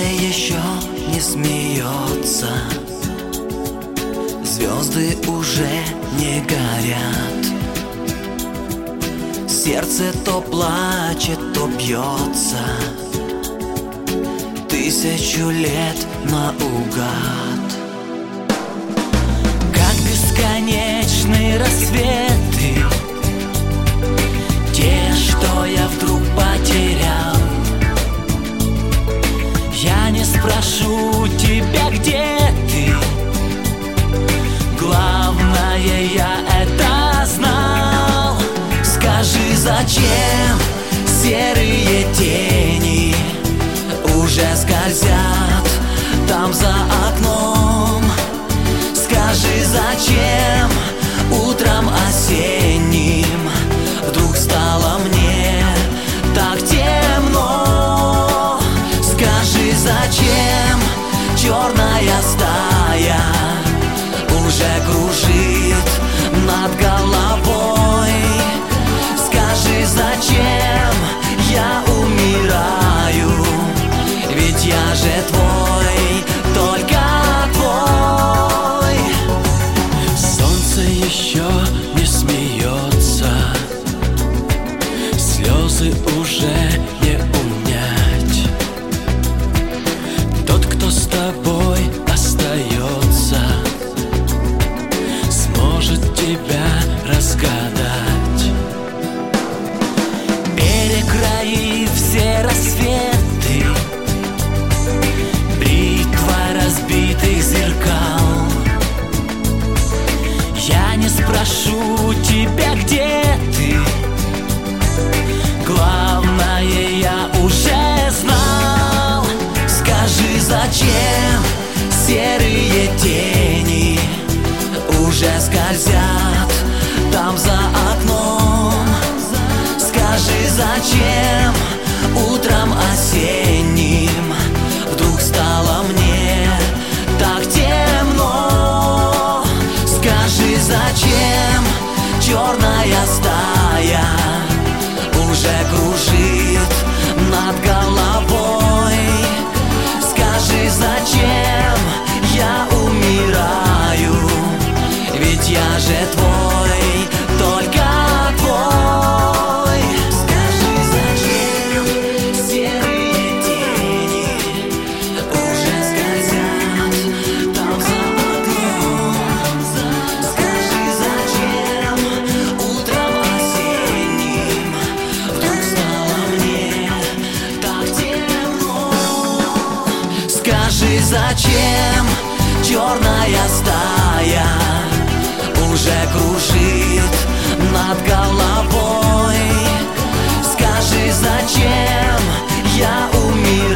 еще не смеется, звезды уже не горят. Сердце то плачет, то бьется, 1000 лет наугад. Как бесконечные рассветы, те, что я вдруг потерял. Я не спрошу тебя, где ты, главное, я это знал. Скажи, зачем серые тени уже скользят там за окном? Скажи, зачем утром осенним вдруг стало мне так темно? Скажи, зачем черная стая уже кружит над головой? Скажи, зачем я умираю? Ведь я же твой, только твой. Солнце еще не смеется, слезы уже не унять. Тот, кто с тобой остается, сможет тебя разгадать. Перекроив все рассветы, бритва разбитых зеркал. Я не спрошу тебя, где ты, главное, я уже знал. Скажи, зачем серые тени уже скользят там за окном? Скажи, зачем утром осенним вдруг стало мне так темно? Скажи, зачем черная стая уже кружит над головой? Скажи, зачем я умираю? Ведь я же твой, только твой. Скажи, зачем серые тени уже скользят там за окном? Скажи, зачем утром осенним вдруг стало мне так темно? Скажи, зачем черная стая уже кружит над головой? Скажи, зачем я умираю?